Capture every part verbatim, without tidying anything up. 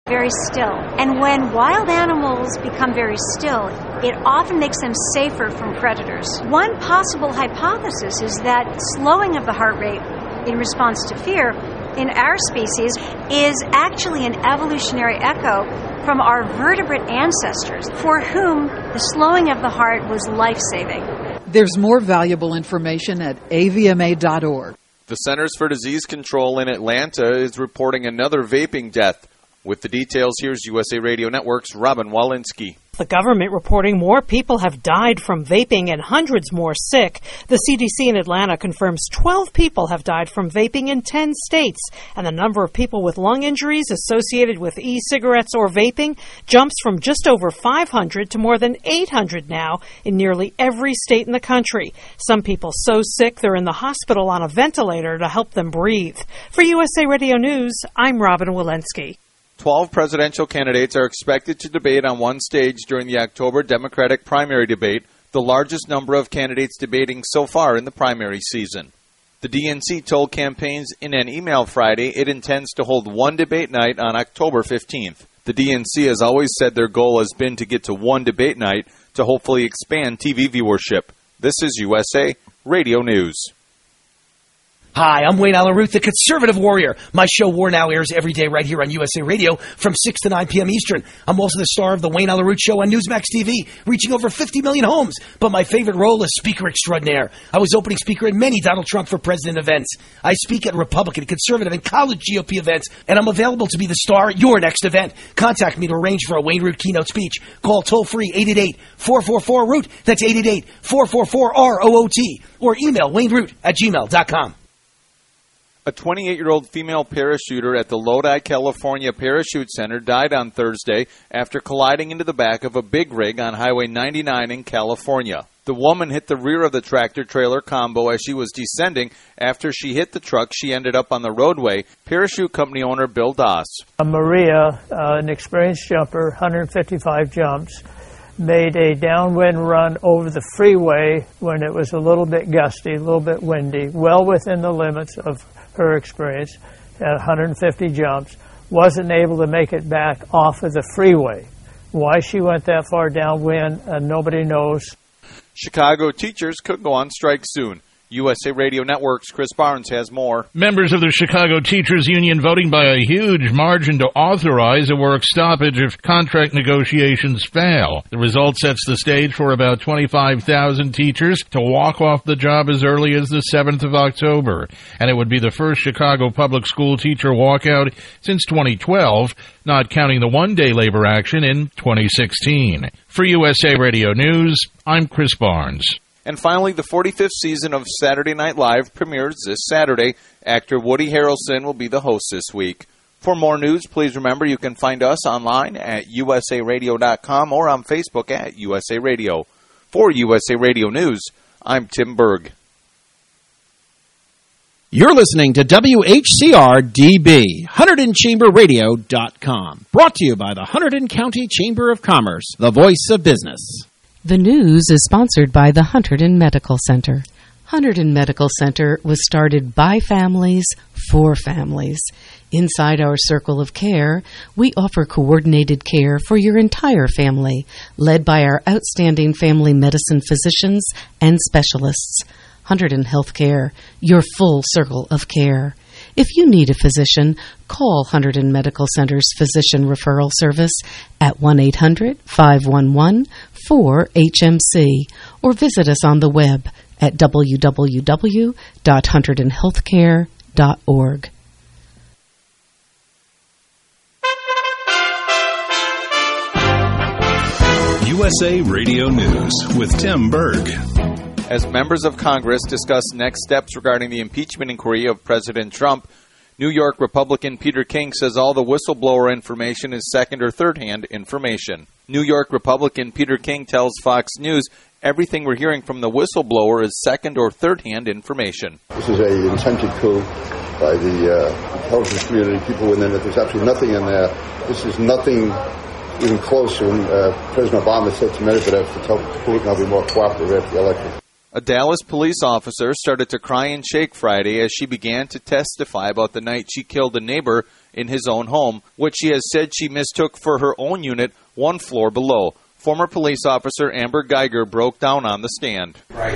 very still. And when wild animals become very still, it often makes them safer from predators. One possible hypothesis is that slowing of the heart rate in response to fear in our species is actually an evolutionary echo from our vertebrate ancestors, for whom the slowing of the heart was life-saving. There's more valuable information at A V M A dot org. The Centers for Disease Control in Atlanta is reporting another vaping death. With the details, here's U S A Radio Network's Robin Walensky. The government reporting more people have died from vaping and hundreds more sick. The C D C in Atlanta confirms twelve people have died from vaping in ten states, and the number of people with lung injuries associated with e-cigarettes or vaping jumps from just over five hundred to more than eight hundred now in nearly every state in the country. Some people so sick they're in the hospital on a ventilator to help them breathe. For U S A Radio News, I'm Robin Walensky. Twelve presidential candidates are expected to debate on one stage during the October Democratic primary debate, the largest number of candidates debating so far in the primary season. The D N C told campaigns in an email Friday it intends to hold one debate night on October fifteenth. The D N C has always said their goal has been to get to one debate night to hopefully expand T V viewership. This is U S A Radio News. Hi, I'm Wayne Allen Root, the conservative warrior. My show War Now airs every day right here on U S A Radio from six to nine p.m. Eastern. I'm also the star of the Wayne Allen Root Show on Newsmax T V, reaching over fifty million homes. But my favorite role is Speaker Extraordinaire. I was opening speaker at many Donald Trump for President events. I speak at Republican, conservative, and college G O P events, and I'm available to be the star at your next event. Contact me to arrange for a Wayne Root keynote speech. Call toll-free eight eight eight, four four four, root. That's eight eight eight, four four four, R O O T. Or email wayneroot at gmail dot com. A twenty-eight-year-old female parachuter at the Lodi, California Parachute Center died on Thursday after colliding into the back of a big rig on Highway ninety-nine in California. The woman hit the rear of the tractor-trailer combo as she was descending. After she hit the truck, she ended up on the roadway. Parachute company owner Bill Doss. Maria, uh, an experienced jumper, one hundred fifty-five jumps, made a downwind run over the freeway when it was a little bit gusty, a little bit windy, well within the limits of her experience at one hundred fifty jumps, wasn't able to make it back off of the freeway. Why she went that far downwind, uh, nobody knows. Chicago teachers could go on strike soon. U S A Radio Network's Chris Barnes has more. Members of the Chicago Teachers Union voting by a huge margin to authorize a work stoppage if contract negotiations fail. The result sets the stage for about twenty-five thousand teachers to walk off the job as early as the seventh of October. And it would be the first Chicago public school teacher walkout since twenty twelve, not counting the one-day labor action in twenty sixteen. For U S A Radio News, I'm Chris Barnes. And finally, the forty-fifth season of Saturday Night Live premieres this Saturday. Actor Woody Harrelson will be the host this week. For more news, please remember you can find us online at U S A radio dot com or on Facebook at U S A Radio. For U S A Radio News, I'm Tim Berg. You're listening to W H C R D B, Hunterdon Chamber Radio dot com. Brought to you by the Hunterdon County Chamber of Commerce, the voice of business. The news is sponsored by the Hunterdon Medical Center. Hunterdon Medical Center was started by families for families. Inside our circle of care, we offer coordinated care for your entire family, led by our outstanding family medicine physicians and specialists. Hunterdon Healthcare, your full circle of care. If you need a physician, call Hunterdon Medical Center's Physician Referral Service at one eight hundred, five one one, four H M C or visit us on the web at w w w dot hunterdon healthcare dot org. U S A Radio News with Tim Berg. As members of Congress discuss next steps regarding the impeachment inquiry of President Trump, New York Republican Peter King says all the whistleblower information is second- or third-hand information. New York Republican Peter King tells Fox News everything we're hearing from the whistleblower is second- or third-hand information. This is an intended coup by the uh, intelligence community, people within it. There's absolutely nothing in there. This is nothing even close to when uh, President Obama said to Medvedev to tell Putin I'll be more cooperative after the election. A Dallas police officer started to cry and shake Friday as she began to testify about the night she killed a neighbor in his own home, which she has said she mistook for her own unit one floor below. Former police officer Amber Geiger broke down on the stand. Right.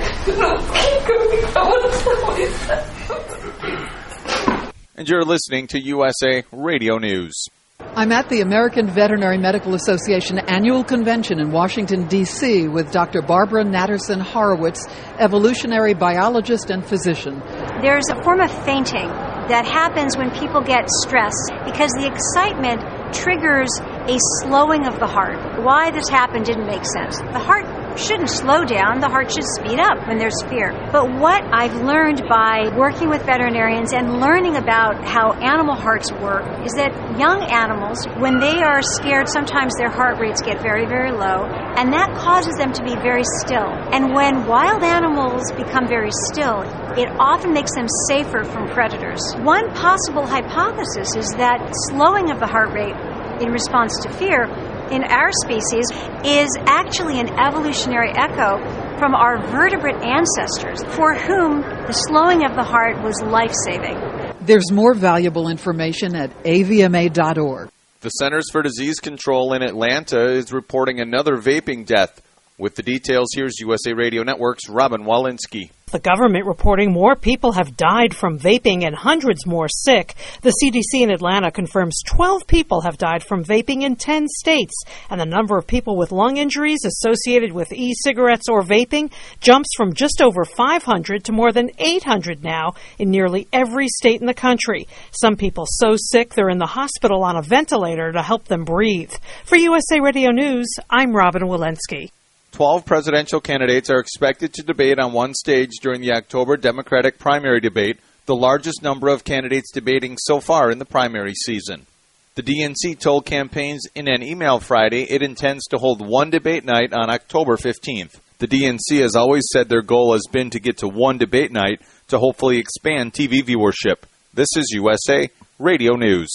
And you're listening to U S A Radio News. I'm at the American Veterinary Medical Association annual convention in Washington, D C with Doctor Barbara Natterson Horowitz, evolutionary biologist and physician. There's a form of fainting that happens when people get stressed because the excitement triggers a slowing of the heart. Why this happened didn't make sense. The heart shouldn't slow down. The heart should speed up when there's fear. But what I've learned by working with veterinarians and learning about how animal hearts work is that young animals, when they are scared, sometimes their heart rates get very, very low, and that causes them to be very still. And when wild animals become very still, it often makes them safer from predators. One possible hypothesis is that slowing of the heart rate in response to fear in our species is actually an evolutionary echo from our vertebrate ancestors for whom the slowing of the heart was life-saving. There's more valuable information at A V M A dot org. The Centers for Disease Control in Atlanta is reporting another vaping death. With the details, here's U S A Radio Network's Robin Walensky. The government reporting more people have died from vaping and hundreds more sick. The C D C in Atlanta confirms twelve people have died from vaping in ten states, and the number of people with lung injuries associated with e-cigarettes or vaping jumps from just over five hundred to more than eight hundred now in nearly every state in the country. Some people so sick they're in the hospital on a ventilator to help them breathe. For U S A Radio News, I'm Robin Walensky. Twelve presidential candidates are expected to debate on one stage during the October Democratic primary debate, the largest number of candidates debating so far in the primary season. The D N C told campaigns in an email Friday it intends to hold one debate night on October fifteenth. The D N C has always said their goal has been to get to one debate night to hopefully expand T V viewership. This is U S A Radio News.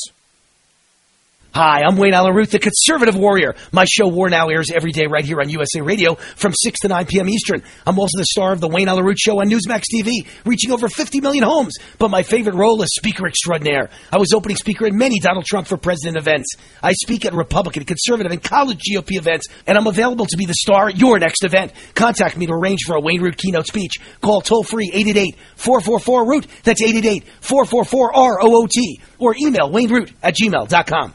Hi, I'm Wayne Allen Root, the conservative warrior. My show War Now airs every day right here on U S A Radio from six to nine p.m. Eastern. I'm also the star of the Wayne Allen Root Show on Newsmax T V, reaching over fifty million homes. But my favorite role is speaker extraordinaire. I was opening speaker at many Donald Trump for president events. I speak at Republican, conservative, and college G O P events, and I'm available to be the star at your next event. Contact me to arrange for a Wayne Root keynote speech. Call toll-free eight eight eight, four four four, root. That's eight eight eight, four four four, R O O T. Or email wayneroot at gmail dot com.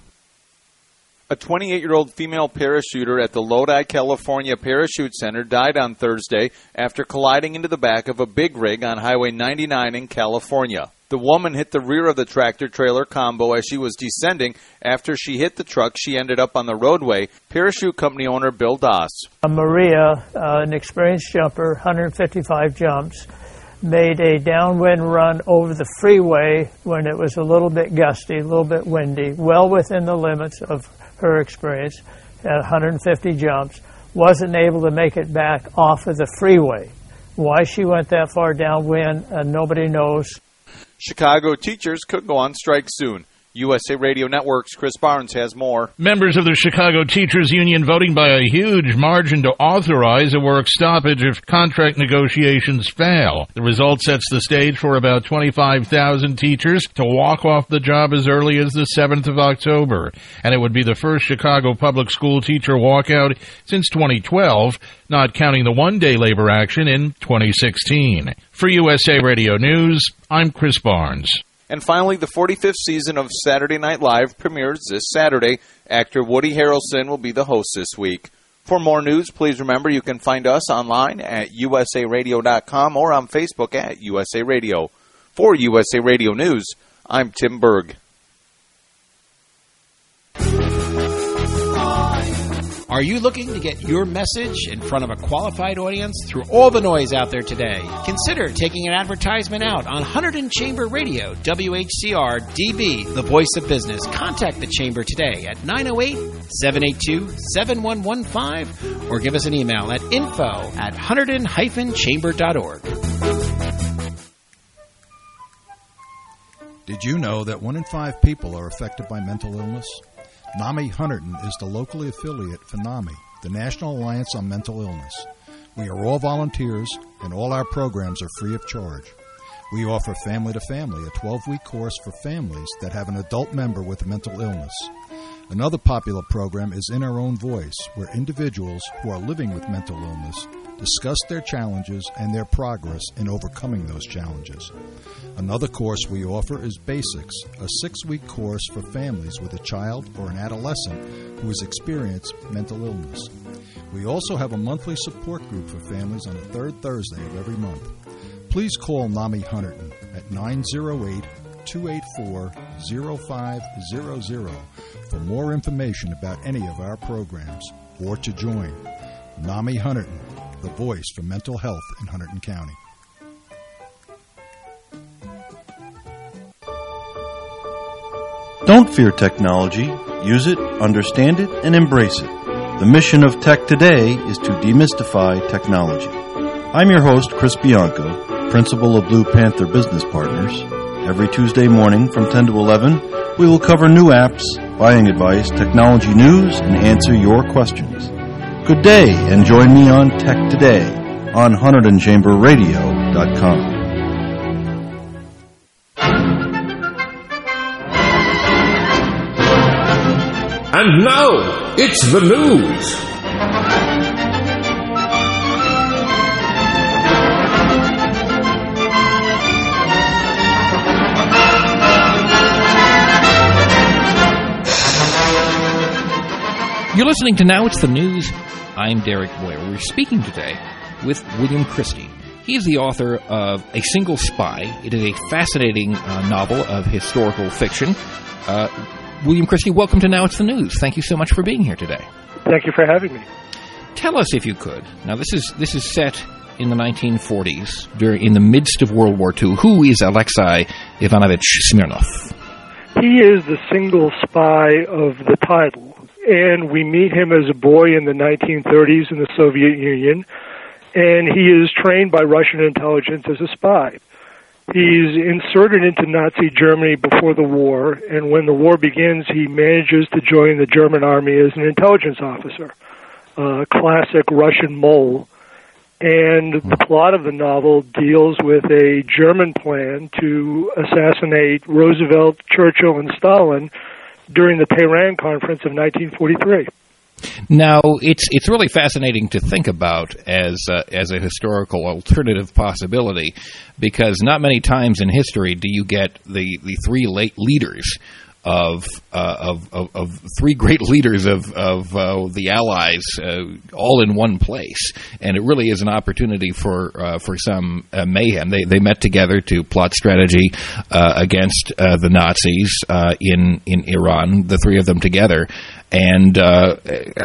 A twenty-eight-year-old female parachuter at the Lodi, California Parachute Center died on Thursday after colliding into the back of a big rig on Highway ninety-nine in California. The woman hit the rear of the tractor-trailer combo as she was descending. After she hit the truck, she ended up on the roadway. Parachute company owner Bill Doss. Maria, uh, an experienced jumper, one hundred fifty-five jumps, made a downwind run over the freeway when it was a little bit gusty, a little bit windy, well within the limits of her experience at one hundred fifty jumps, wasn't able to make it back off of the freeway. Why she went that far downwind, uh, nobody knows. Chicago teachers could go on strike soon. U S A Radio Network's Chris Barnes has more. Members of the Chicago Teachers Union voting by a huge margin to authorize a work stoppage if contract negotiations fail. The result sets the stage for about twenty-five thousand teachers to walk off the job as early as the seventh of October. And it would be the first Chicago public school teacher walkout since twenty twelve, not counting the one-day labor action in twenty sixteen. For U S A Radio News, I'm Chris Barnes. And finally, the forty-fifth season of Saturday Night Live premieres this Saturday. Actor Woody Harrelson will be the host this week. For more news, please remember you can find us online at U S A radio dot com or on Facebook at U S A Radio. For U S A Radio News, I'm Tim Berg. Are you looking to get your message in front of a qualified audience through all the noise out there today? Consider taking an advertisement out on Hunterdon Chamber Radio, W H C R D B, the voice of business. Contact the Chamber today at nine oh eight, seven eight two, seven one one five or give us an email at info at hunterdon dash chamber dot org. Did you know that one in five people are affected by mental illness? NAMI Hunterdon is the locally affiliate for NAMI, the National Alliance on Mental Illness. We are all volunteers, and all our programs are free of charge. We offer Family to Family, a twelve-week course for families that have an adult member with a mental illness. Another popular program is In Our Own Voice, where individuals who are living with mental illness discuss their challenges and their progress in overcoming those challenges. Another course we offer is Basics, a six-week course for families with a child or an adolescent who has experienced mental illness. We also have a monthly support group for families on the third Thursday of every month. Please call NAMI Hunterdon at nine oh eight, two eight four, oh five hundred for more information about any of our programs or to join. NAMI Hunterdon, the voice for mental health in Hunterdon County. Don't fear technology. Use it, understand it, and embrace it. The mission of Tech Today is to demystify technology. I'm your host, Chris Bianco, principal of Blue Panther Business Partners. Every Tuesday morning from ten to eleven, we will cover new apps, buying advice, technology news, and answer your questions. Good day, and join me on Tech Today on Hunterdon Chamber Radio dot com. And now, it's the news. You're listening to Now It's the News. I'm Derek Boyer. We're speaking today with William Christie. He is the author of A Single Spy. It is a fascinating uh, novel of historical fiction. Uh, William Christie, welcome to Now It's the News. Thank you so much for being here today. Thank you for having me. Tell us, if you could. Now, this is this is set in the nineteen forties, during, in the midst of World War Two. Who is Alexei Ivanovich Smirnov? He is the single spy of the title, and we meet him as a boy in the nineteen thirties in the Soviet Union, and he is trained by Russian intelligence as a spy. He's inserted into Nazi Germany before the war, and when the war begins, he manages to join the German army as an intelligence officer, a classic Russian mole. And the plot of the novel deals with a German plan to assassinate Roosevelt, Churchill, and Stalin during the Tehran Conference of nineteen forty-three. Now, it's it's really fascinating to think about as uh, as a historical alternative possibility, because not many times in history do you get the, the three late leaders of, uh, of of of three great leaders of of uh, the Allies uh, all in one place, and it really is an opportunity for uh, for some uh, mayhem. They they met together to plot strategy uh, against uh, the Nazis uh, in in Iran. The three of them together. And uh,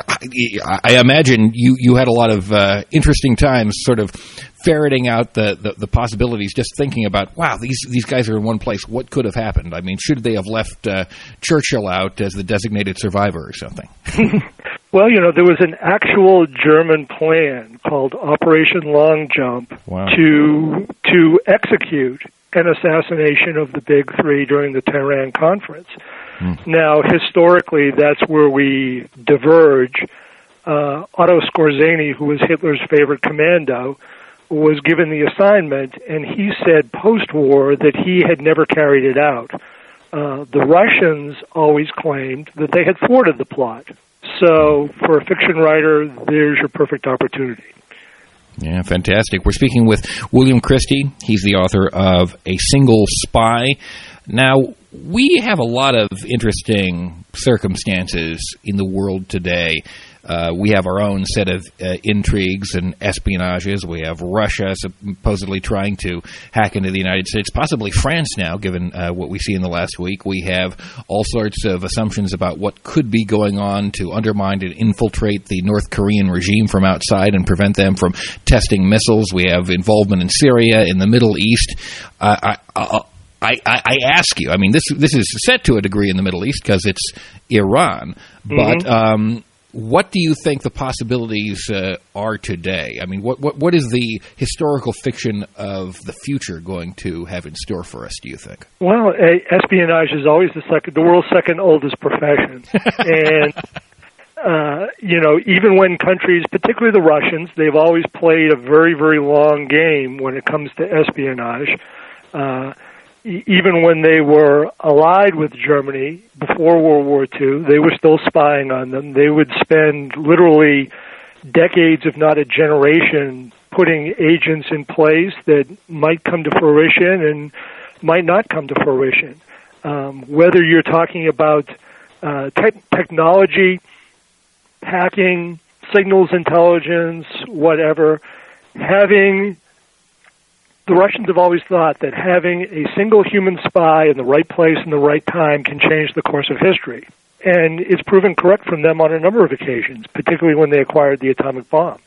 I, I imagine you, you had a lot of uh, interesting times sort of ferreting out the, the, the possibilities, just thinking about, wow, these, these guys are in one place. What could have happened? I mean, should they have left uh, Churchill out as the designated survivor or something? Well, you know, there was an actual German plan called Operation Long Jump wow. to to execute an assassination of the big three during the Tehran Conference. Now, historically, that's where we diverge. Uh, Otto Skorzeny, who was Hitler's favorite commando, was given the assignment, and he said post-war that he had never carried it out. Uh, the Russians always claimed that they had thwarted the plot. So, for a fiction writer, there's your perfect opportunity. Yeah, fantastic. We're speaking with William Christie. He's the author of A Single Spy. Now, we have a lot of interesting circumstances in the world today. Uh, we have our own set of uh, intrigues and espionages. We have Russia supposedly trying to hack into the United States, possibly France now, given uh, what we see in the last week. We have all sorts of assumptions about what could be going on to undermine and infiltrate the North Korean regime from outside and prevent them from testing missiles. We have involvement in Syria, in the Middle East. Uh, I, I, I, I ask you, I mean, this this is set to a degree in the Middle East because it's Iran, but Mm-hmm. um, what do you think the possibilities uh, are today? I mean, what, what what is the historical fiction of the future going to have in store for us, do you think? Well, uh, espionage is always the second, the world's second oldest profession. and, uh, you know, even when countries, particularly the Russians, they've always played a very, very long game when it comes to espionage. Uh, e- even when they were allied with Germany before World War Two, they were still spying on them. They would spend literally decades, if not a generation, putting agents in place that might come to fruition and might not come to fruition. Um, whether you're talking about uh, te- technology, hacking, signals intelligence, whatever, having, the Russians have always thought that having a single human spy in the right place in the right time can change the course of history. And it's proven correct from them on a number of occasions, particularly when they acquired the atomic bomb.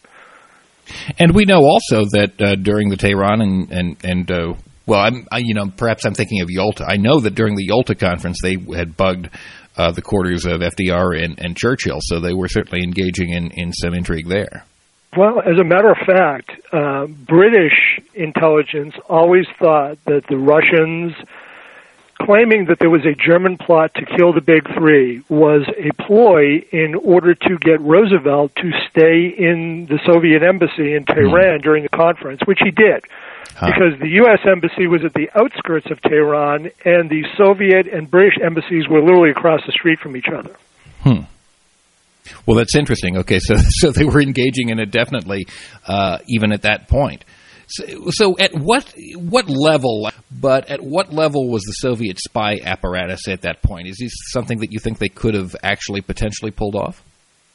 And we know also that uh, during the Tehran and, and, and uh, well, I'm, I, you know, perhaps I'm thinking of Yalta. I know that during the Yalta conference they had bugged Uh, the quarters of F D R and, and Churchill, so they were certainly engaging in, in some intrigue there. Well, as a matter of fact, uh, British intelligence always thought that the Russians claiming that there was a German plot to kill the Big Three was a ploy in order to get Roosevelt to stay in the Soviet embassy in Tehran mm. during the conference, which he did. Huh. Because the U S embassy was at the outskirts of Tehran, and the Soviet and British embassies were literally across the street from each other. Hmm. Well, that's interesting. Okay, so so they were engaging in it definitely, uh, even at that point. So, so at what what level, but at what level was the Soviet spy apparatus at that point? Is this something that you think they could have actually potentially pulled off?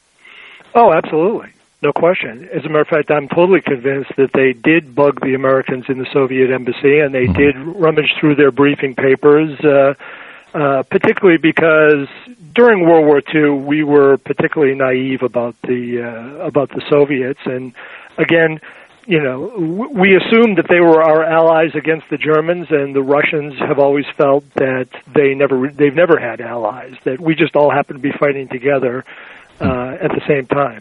Oh, absolutely. No question. As a matter of fact, I'm totally convinced that they did bug the Americans in the Soviet embassy, and they mm-hmm. did rummage through their briefing papers, uh, uh, particularly because during World War Two, we were particularly naive about the uh, about the Soviets. And again, you know, w- we assumed that they were our allies against the Germans, and the Russians have always felt that they never they've never had allies. That we just all happen to be fighting together uh, at the same time.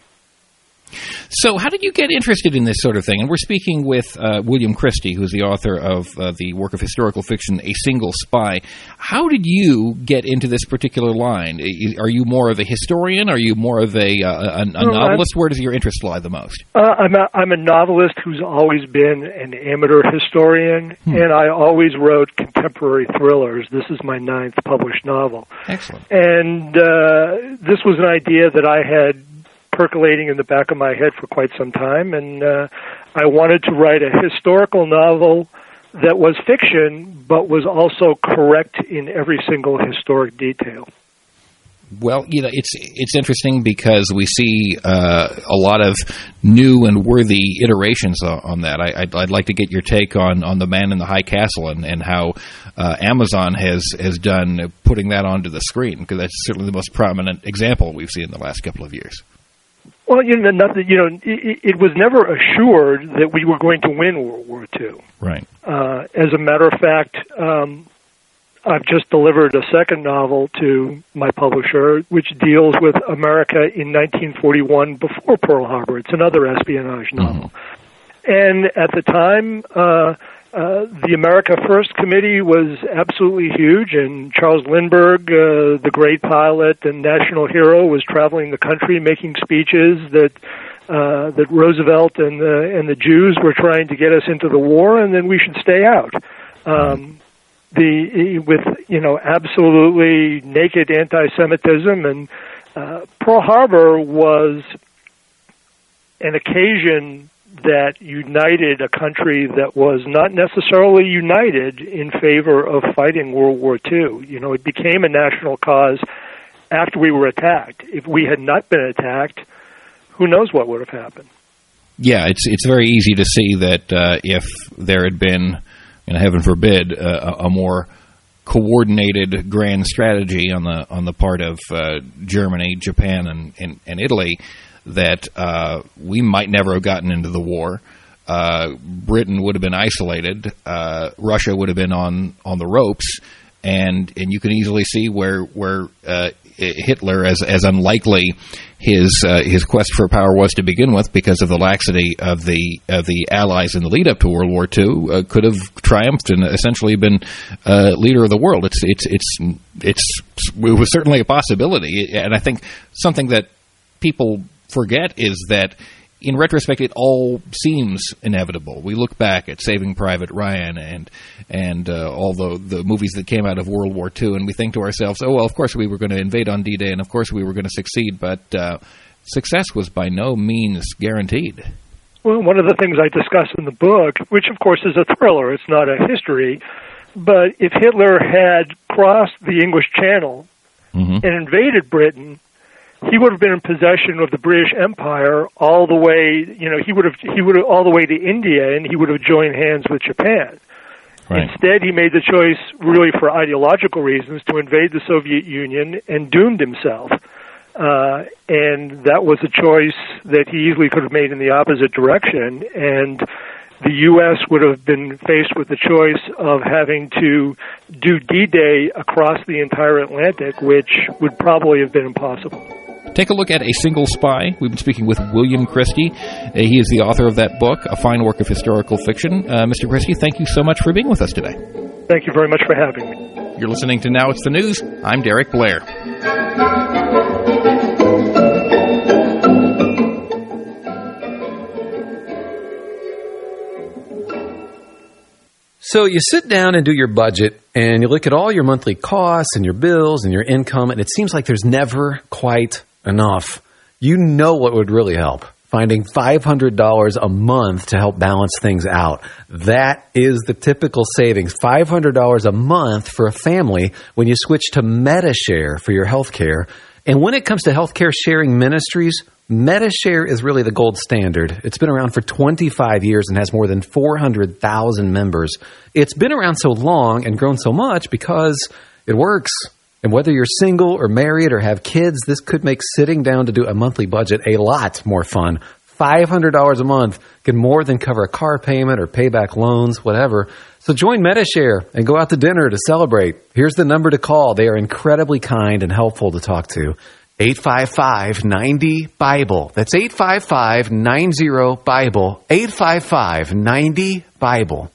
So how did you get interested in this sort of thing? And we're speaking with uh, William Christie, who's the author of uh, the work of historical fiction, A Single Spy. How did you get into this particular line? Are you more of a historian? Are you more of a, uh, a, a no, novelist? I'm, Where does your interest lie the most? Uh, I'm, a, I'm a novelist who's always been an amateur historian, hmm. and I always wrote contemporary thrillers. This is my ninth published novel. Excellent. And uh, this was an idea that I had percolating in the back of my head for quite some time, and uh, I wanted to write a historical novel that was fiction, but was also correct in every single historic detail. Well, you know, it's it's interesting because we see uh, a lot of new and worthy iterations on that. I, I'd, I'd like to get your take on, on The Man in the High Castle and, and how uh, Amazon has, has done putting that onto the screen, because that's certainly the most prominent example we've seen in the last couple of years. Well, you know, nothing, you know, it, it was never assured that we were going to win World War Two. Right. Uh, as a matter of fact, um, I've just delivered a second novel to my publisher, which deals with America in nineteen forty-one before Pearl Harbor. It's another espionage novel. Mm-hmm. And at the time, uh, Uh, the America First Committee was absolutely huge, and Charles Lindbergh, uh, the great pilot and national hero, was traveling the country making speeches that uh, that Roosevelt and the, and the Jews were trying to get us into the war, and then we should stay out. Um, the with you know absolutely naked anti-Semitism, and uh, Pearl Harbor was an occasion that united a country that was not necessarily united in favor of fighting World War Two. You know, it became a national cause after we were attacked. If we had not been attacked, who knows what would have happened? Yeah, it's it's very easy to see that uh, if there had been, you know, heaven forbid, uh, a more coordinated grand strategy on the on the part of uh, Germany, Japan, and, and, and Italy, that uh, we might never have gotten into the war. Uh, Britain would have been isolated. Uh, Russia would have been on, on the ropes, and and you can easily see where where uh, Hitler, as as unlikely his uh, his quest for power was to begin with, because of the laxity of the of the Allies in the lead up to World War Two, uh, could have triumphed and essentially been uh, leader of the world. It's it's it's it's it was certainly a possibility, and I think something that people forget is that, in retrospect, it all seems inevitable. We look back at Saving Private Ryan and and uh, all the, the movies that came out of World War Two, and we think to ourselves, oh, well, of course we were going to invade on D-Day, and of course we were going to succeed, but uh, success was by no means guaranteed. Well, one of the things I discuss in the book, which of course is a thriller, it's not a history, but if Hitler had crossed the English Channel mm-hmm. and invaded Britain, he would have been in possession of the British Empire all the way, you know, he would have, he would have all the way to India, and he would have joined hands with Japan. Right. Instead, he made the choice, really for ideological reasons, to invade the Soviet Union and doomed himself. Uh, and that was a choice that he easily could have made in the opposite direction. And the U S would have been faced with the choice of having to do D-Day across the entire Atlantic, which would probably have been impossible. Take a look at A Single Spy. We've been speaking with William Christie. Uh, he is the author of that book, a fine work of historical fiction. Uh, Mister Christie, thank you so much for being with us today. Thank you very much for having me. You're listening to Now It's the News. I'm Derek Blair. So you sit down and do your budget, and you look at all your monthly costs and your bills and your income, and it seems like there's never quite enough. You know what would really help? Finding five hundred dollars a month to help balance things out. That is the typical savings, five hundred dollars a month for a family when you switch to Medi-Share for your health care. And when it comes to healthcare sharing ministries, Medi-Share is really the gold standard. It's been around for twenty-five years and has more than four hundred thousand members. It's been around so long and grown so much because it works. And whether you're single or married or have kids, this could make sitting down to do a monthly budget a lot more fun. five hundred dollars a month can more than cover a car payment or pay back loans, whatever. So join Medi-Share and go out to dinner to celebrate. Here's the number to call. They are incredibly kind and helpful to talk to. eight five five, nine zero, Bible. That's eight five five, nine zero, Bible. eight five five, nine zero, Bible.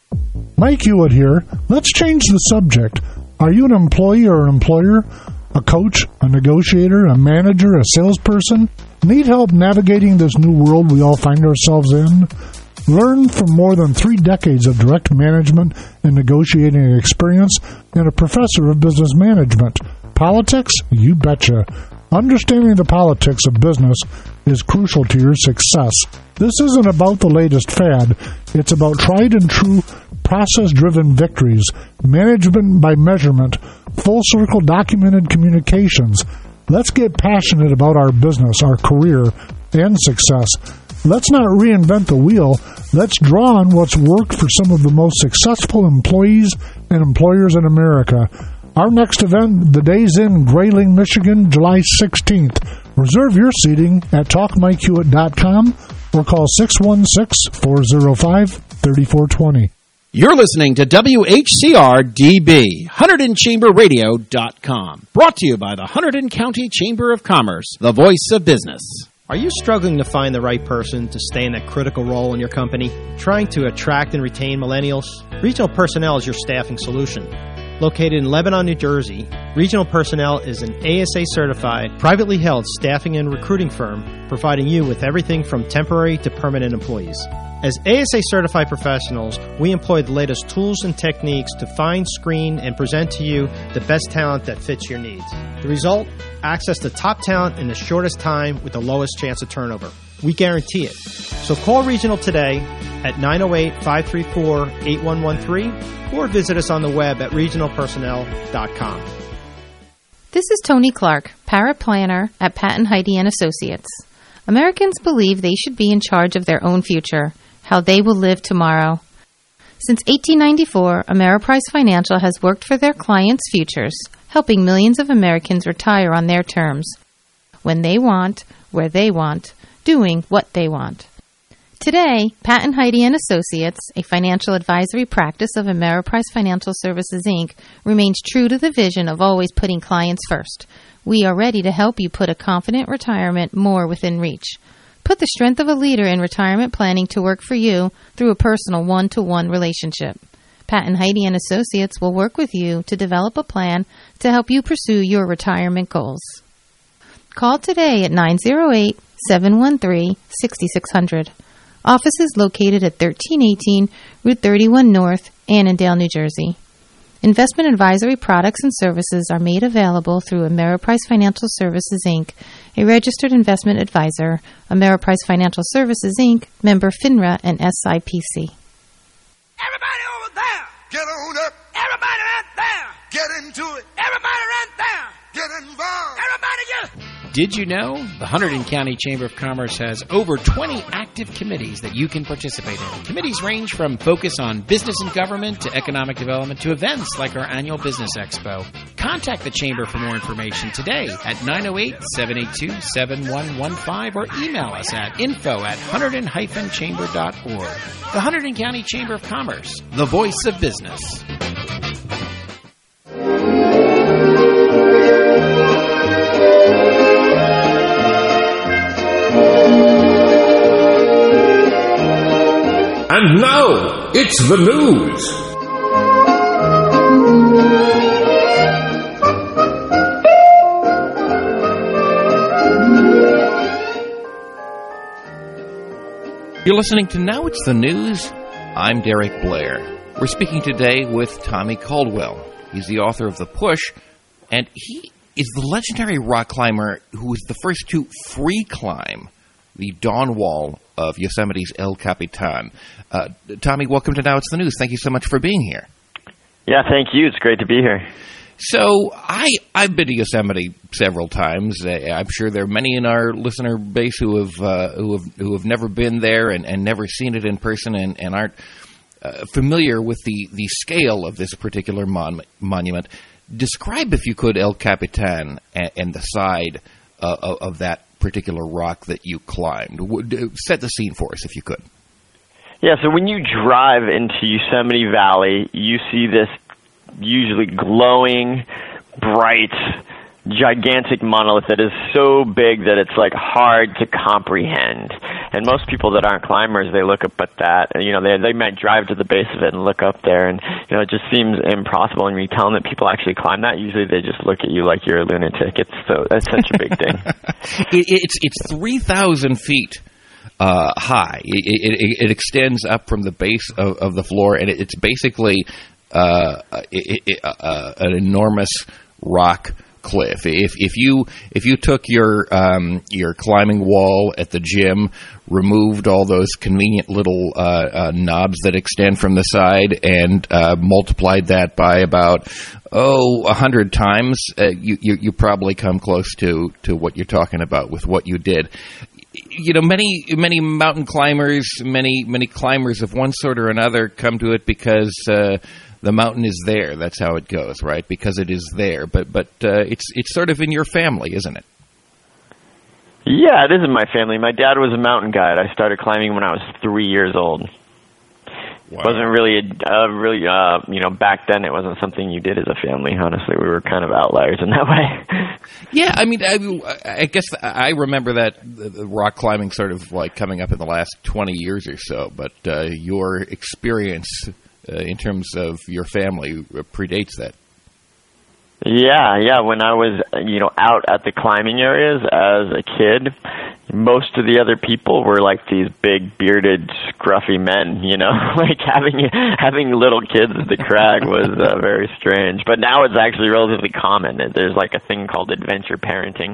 Mike Hewitt here. Let's change the subject. Are you an employee or an employer? A coach, a negotiator, a manager, a salesperson? Need help navigating this new world we all find ourselves in? Learn from more than three decades of direct management and negotiating experience and a professor of business management. Politics? You betcha. Understanding the politics of business is crucial to your success. This isn't about the latest fad. It's about tried and true, process-driven victories, management by measurement, full-circle documented communications. Let's get passionate about our business, our career, and success. Let's not reinvent the wheel. Let's draw on what's worked for some of the most successful employees and employers in America. Our next event, The Days in Grayling, Michigan, July sixteenth. Reserve your seating at talk mike hewitt dot com or call six one six, four zero five, three four two zero. You're listening to W H C R D B, Hunterdon Chamber Radio dot com. Brought to you by the Hunterdon County Chamber of Commerce, the voice of business. Are you struggling to find the right person to stay in that critical role in your company? Trying to attract and retain millennials? Regional Personnel is your staffing solution. Located in Lebanon, New Jersey, Regional Personnel is an A S A-certified, privately held staffing and recruiting firm providing you with everything from temporary to permanent employees. As A S A-certified professionals, we employ the latest tools and techniques to find, screen, and present to you the best talent that fits your needs. The result? Access to top talent in the shortest time with the lowest chance of turnover. We guarantee it. So call Regional today at nine oh eight, five three four, eight one one three or visit us on the web at regional personnel dot com. This is Tony Clark, paraplanner at Patton Heide and Associates. Americans believe they should be in charge of their own future, how they will live tomorrow. Since eighteen ninety-four, Ameriprise Financial has worked for their clients' futures, helping millions of Americans retire on their terms, when they want, where they want, doing what they want. Today, Patton Heide and Associates, a financial advisory practice of Ameriprise Financial Services, Incorporated, remains true to the vision of always putting clients first. We are ready to help you put a confident retirement more within reach. Put the strength of a leader in retirement planning to work for you through a personal one-to-one relationship. Patton Heide and Associates will work with you to develop a plan to help you pursue your retirement goals. Call today at nine oh eight, seven one three, six six zero zero. Offices located at thirteen eighteen Route thirty-one North, Annandale, New Jersey. Investment advisory products and services are made available through Ameriprise Financial Services, Incorporated, a registered investment advisor. Ameriprise Financial Services, Incorporated, member FINRA and S I P C. Everybody over there, get on up. Everybody right there, get into it. Everybody right there, get involved. Everybody get... Did you know the Hunterdon County Chamber of Commerce has over twenty active committees that you can participate in? Committees range from focus on business and government to economic development to events like our annual Business Expo. Contact the Chamber for more information today at nine oh eight, seven eight two, seven one one five or email us at info at hunterdon dash chamber dot org. The Hunterdon County Chamber of Commerce, the voice of business. And now, it's the news. You're listening to Now It's the News. I'm Derek Blair. We're speaking today with Tommy Caldwell. He's the author of The Push, and he is the legendary rock climber who was the first to free climb the dawn wall of Yosemite's El Capitan. Uh, Tommy, welcome to Now It's the News. Thank you so much for being here. Yeah, thank you. It's great to be here. So I, I've been to Yosemite several times. I'm sure there are many in our listener base who have uh, who have who have never been there and, and never seen it in person and, and aren't uh, familiar with the, the scale of this particular mon- monument. Describe, if you could, El Capitan and, and the side uh, of, of that particular rock that you climbed. Set the scene for us, if you could. Yeah, so when you drive into Yosemite Valley, you see this usually glowing, bright, gigantic monolith that is so big that it's like hard to comprehend. And most people that aren't climbers, they look up at that, and you know, they they might drive to the base of it and look up there, and you know, it just seems impossible. And when you tell them that people actually climb that, usually they just look at you like you're a lunatic. It's so that's such a big thing. it, it's it's three thousand feet uh, high. It, it, it extends up from the base of, of the floor, and it, it's basically uh, it, it, uh, an enormous rock cliff. If if you if you took your um, your climbing wall at the gym, removed all those convenient little uh, uh, knobs that extend from the side, and uh, multiplied that by about oh a hundred times, uh, you, you you probably come close to, to what you're talking about with what you did. You know, many many mountain climbers, many many climbers of one sort or another come to it because Uh, the mountain is there. That's how it goes, right? Because it is there. But but uh, it's it's sort of in your family, isn't it? Yeah, it is in my family. My dad was a mountain guide. I started climbing when I was three years old. Wow. It wasn't really, a, uh, really, uh, you know, back then it wasn't something you did as a family, honestly. We were kind of outliers in that way. Yeah, I mean, I, I guess I remember that the rock climbing sort of like coming up in the last twenty years or so, but uh, your experience Uh, in terms of your family predates that. Yeah, yeah. When I was, you know, out at the climbing areas as a kid, most of the other people were like these big, bearded, scruffy men. You know, like having having little kids at the crag was uh, very strange. But now it's actually relatively common. There's like a thing called adventure parenting.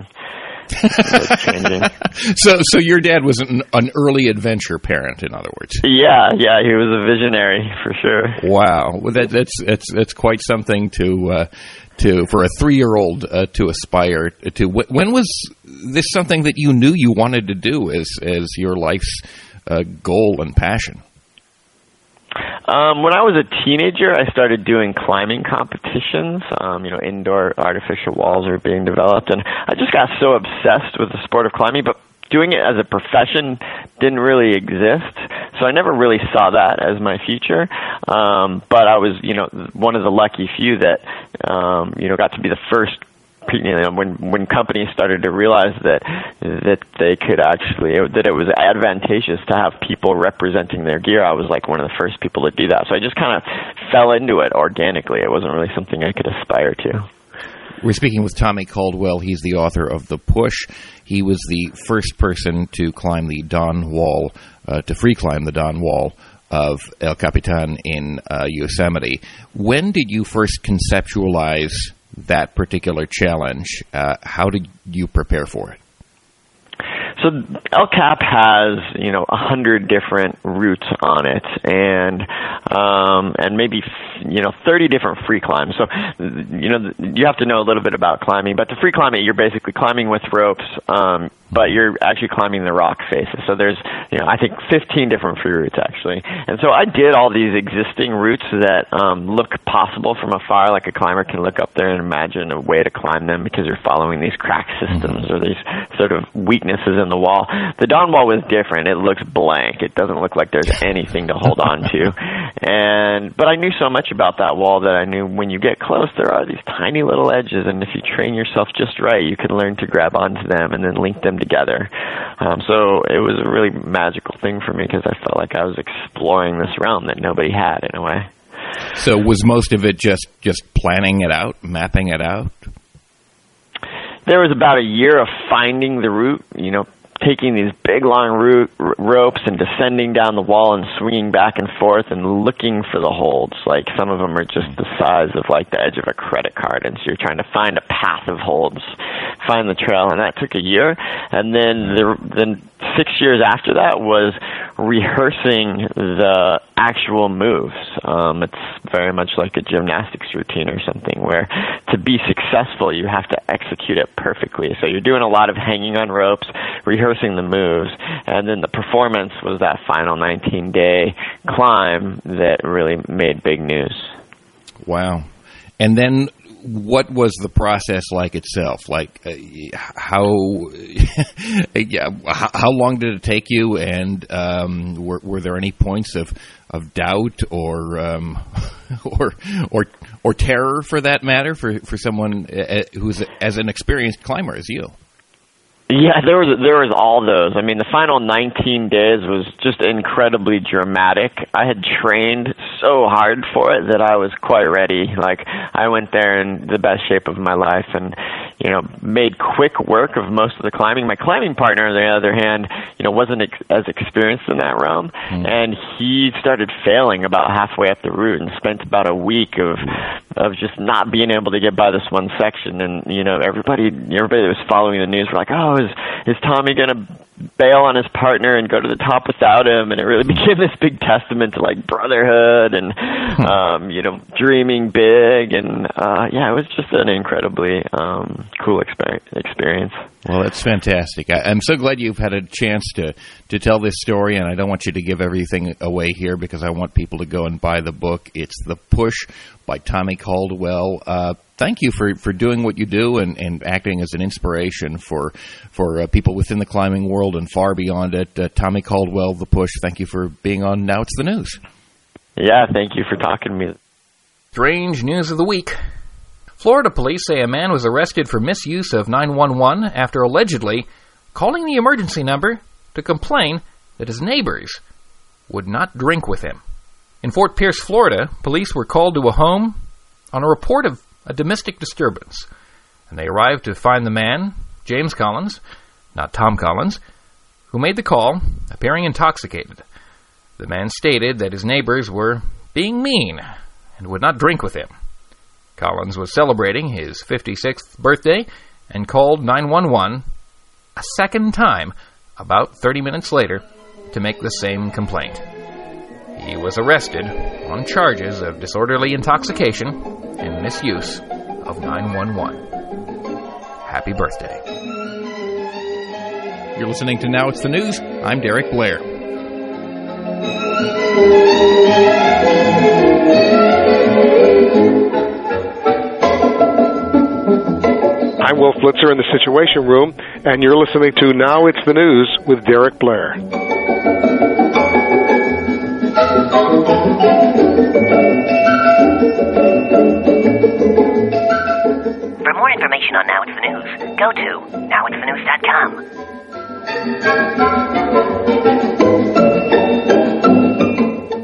so, so your dad was an, an early adventure parent, in other words. Yeah, yeah, he was a visionary for sure. Wow, well, that, that's that's that's quite something to uh, to for a three-year-old uh, to aspire to. When was this something that you knew you wanted to do as as your life's uh, goal and passion? Um, when I was a teenager, I started doing climbing competitions. Um, you know, indoor artificial walls are being developed, and I just got so obsessed with the sport of climbing, but doing it as a profession didn't really exist, so I never really saw that as my future. Um, but I was, you know, one of the lucky few that, um, you know, got to be the first. You know, when when companies started to realize that that they could actually that it was advantageous to have people representing their gear, I was like one of the first people to do that. So I just kind of fell into it organically. It wasn't really something I could aspire to. We're speaking with Tommy Caldwell. He's the author of The Push. He was the first person to climb the Don Wall, uh, to free climb the Don Wall of El Capitan in uh, Yosemite. When did you first conceptualize that particular challenge? Uh, how did you prepare for it? So El Cap has, you know, a hundred different routes on it, and um, and maybe, you know, thirty different free climbs. So, you know, you have to know a little bit about climbing. But to free climb it, you're basically climbing with ropes, um, but you're actually climbing the rock faces. So there's, you know, I think fifteen different free routes actually. And so I did all these existing routes that um, look possible from afar, like a climber can look up there and imagine a way to climb them because you're following these crack systems or these sort of weaknesses in the wall. The Don Wall was different. It looks blank. It doesn't look like there's anything to hold on to. And but I knew so much about that wall that I knew when you get close, there are these tiny little edges, and if you train yourself just right, you can learn to grab onto them and then link them together. Um, so it was a really magical thing for me because I felt like I was exploring this realm that nobody had in a way. So was most of it just, just planning it out, mapping it out? There was about a year of finding the route, you know, taking these big long route, r- ropes and descending down the wall and swinging back and forth and looking for the holds. Like some of them are just the size of like the edge of a credit card, and so you're trying to find a path of holds, find the trail, and that took a year. And then the then six years after that was rehearsing the actual moves. Um, it's very much like a gymnastics routine or something where to be successful you have to execute it perfectly. So you're doing a lot of hanging on ropes, rehearsing the moves, and then the performance was that final nineteen-day climb that really made big news. Wow. And then what was the process like itself? Like uh, how yeah, how long did it take you, and um, were, were there any points of, of doubt or um, or or or terror, for that matter, for, for someone who's as an experienced climber as you? Yeah, there was there was all those. I mean, the final nineteen days was just incredibly dramatic. I had trained so hard for it that I was quite ready. Like, I went there in the best shape of my life and, you know, made quick work of most of the climbing. My climbing partner, on the other hand, you know, wasn't ex- as experienced in that realm, mm. and he started failing about halfway up the route and spent about a week of of just not being able to get by this one section. And, you know, everybody everybody that was following the news were like, oh, Is, is Tommy going to bail on his partner and go to the top without him? And it really became this big testament to like brotherhood and, um, you know, dreaming big. And, uh, yeah, it was just an incredibly um, cool exper- experience. Well, that's fantastic. I, I'm so glad you've had a chance to, to tell this story, and I don't want you to give everything away here because I want people to go and buy the book. It's The Push by Tommy Caldwell. Uh, thank you for, for doing what you do and, and acting as an inspiration for for uh, people within the climbing world and far beyond it. Uh, Tommy Caldwell, The Push, thank you for being on Now It's the News. Yeah, thank you for talking to me. Strange news of the week. Florida police say a man was arrested for misuse of nine one one after allegedly calling the emergency number to complain that his neighbors would not drink with him. In Fort Pierce, Florida, police were called to a home on a report of a domestic disturbance, and they arrived to find the man, James Collins, not Tom Collins, who made the call, appearing intoxicated. The man stated that his neighbors were being mean and would not drink with him. Collins was celebrating his fifty-sixth birthday and called nine one one a second time about thirty minutes later to make the same complaint. He was arrested on charges of disorderly intoxication and misuse of nine one one. Happy birthday. You're listening to Now It's the News. I'm Derek Blair. I'm Will Flitzer in the Situation Room, and you're listening to Now It's the News with Derek Blair. For more information on Now It's the News, go to now it's the news dot com.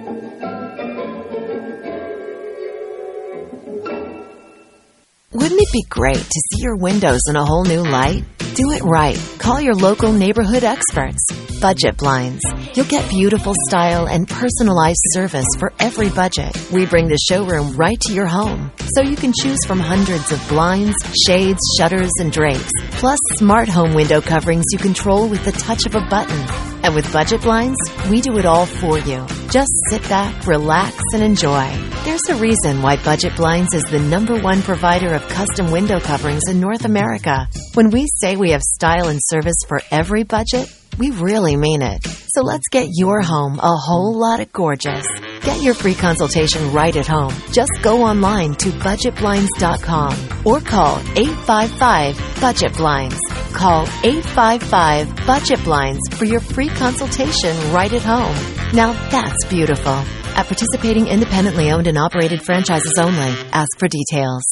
Wouldn't it it be great to see your windows in a whole new light? Do it right. Call your local neighborhood experts. Budget Blinds. You'll get beautiful style and personalized service for every budget. We bring the showroom right to your home, so you can choose from hundreds of blinds, shades, shutters, and drapes, plus smart home window coverings you control with the touch of a button. And with Budget Blinds, we do it all for you. Just sit back, relax, and enjoy. There's a reason why Budget Blinds is the number one provider of custom window coverings in North America. When we say we have style and service for every budget, we really mean it. So let's get your home a whole lot of gorgeous. Get your free consultation right at home. Just go online to budget blinds dot com or call eight five five budget blinds. Call eight five five budget blinds for your free consultation right at home. Now that's beautiful. At participating independently owned and operated franchises only. Ask for details.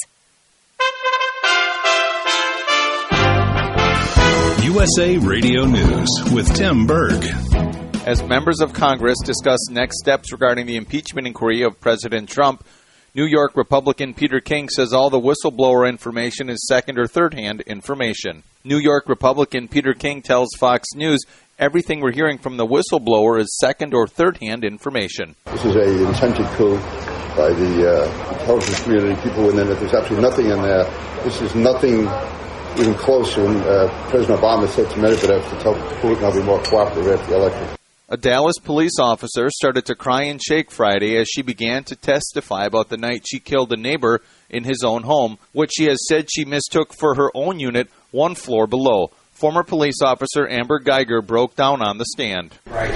U S A Radio News with Tim Berg. As members of Congress discuss next steps regarding the impeachment inquiry of President Trump, New York Republican Peter King says all the whistleblower information is second or third-hand information. New York Republican Peter King tells Fox News everything we're hearing from the whistleblower is second or third-hand information. This is an intended coup by the uh, intelligence community, people within it. There's absolutely nothing in there. This is nothing even close to when uh, President Obama said to Medvedev to tell Putin I'll be more cooperative after the election. A Dallas police officer started to cry and shake Friday as she began to testify about the night she killed a neighbor in his own home, which she has said she mistook for her own unit one floor below. Former police officer Amber Geiger broke down on the stand. Right.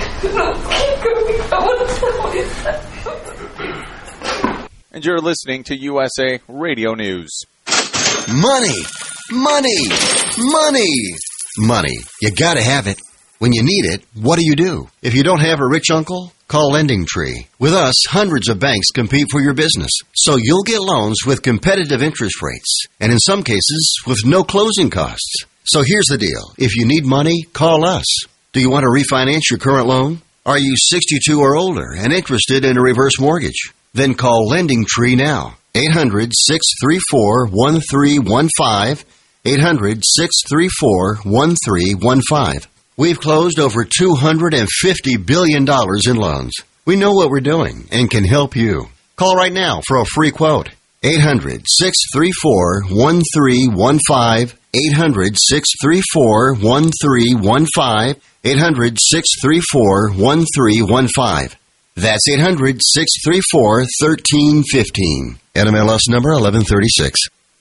And you're listening to U S A Radio News. Money! Money! Money! Money. You gotta have it. When you need it, what do you do? If you don't have a rich uncle, call LendingTree. With us, hundreds of banks compete for your business, so you'll get loans with competitive interest rates, and in some cases, with no closing costs. So here's the deal. If you need money, call us. Do you want to refinance your current loan? Are you sixty-two or older and interested in a reverse mortgage? Then call LendingTree now. eight hundred, six three four, one three one five. eight hundred, six three four, one three one five. We've closed over two hundred fifty billion dollars in loans. We know what we're doing and can help you. Call right now for a free quote. eight hundred, six three four, one three one five. eight hundred, six three four, one three one five. eight hundred, six three four, one three one five. That's eight hundred, six three four, one three one five. N M L S number eleven thirty-six.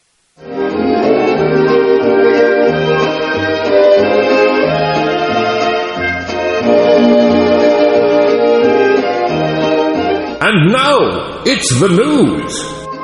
And now, it's the news.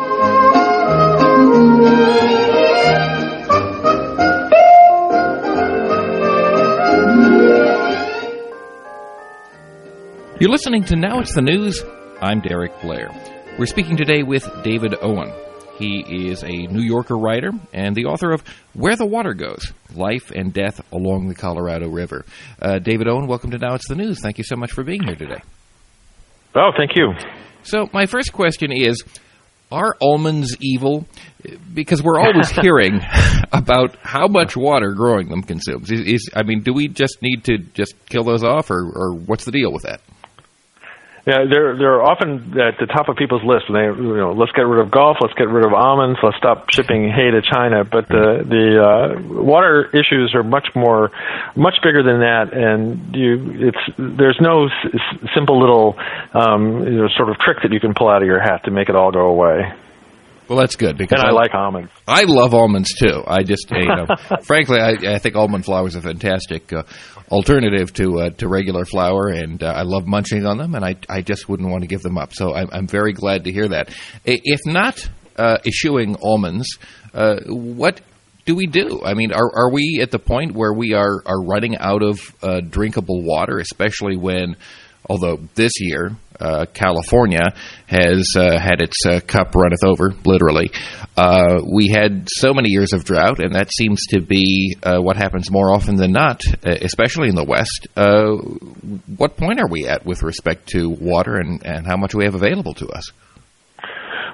You're listening to Now It's the News. I'm Derek Blair. We're speaking today with David Owen. He is a New Yorker writer and the author of Where the Water Goes, Life and Death Along the Colorado River. Uh, David Owen, welcome to Now It's the News. Thank you so much for being here today. Oh, thank you. So my first question is, are almonds evil? Because we're always hearing about how much water growing them consumes. Is, is I mean, do we just need to just kill those off, or, or what's the deal with that? Yeah, they're they're often at the top of people's list when they, you know, let's get rid of golf, let's get rid of almonds, let's stop shipping hay to China. But the the uh, water issues are much more, much bigger than that, and you it's there's no s- simple little um, you know, sort of trick that you can pull out of your hat to make it all go away. Well, that's good, because and I, I like almonds. I love almonds too. I just, you know, frankly, I, I think almond flour is a fantastic uh, alternative to uh, to regular flour, and uh, I love munching on them, and I I just wouldn't want to give them up. So I'm, I'm very glad to hear that. If not uh, eschewing almonds, uh, what do we do? I mean, are are we at the point where we are are running out of uh, drinkable water, especially when, although this year, uh, California has uh, had its uh, cup runneth over, literally. Uh, we had so many years of drought, and that seems to be uh, what happens more often than not, especially in the West. Uh, what point are we at with respect to water and, and how much we have available to us?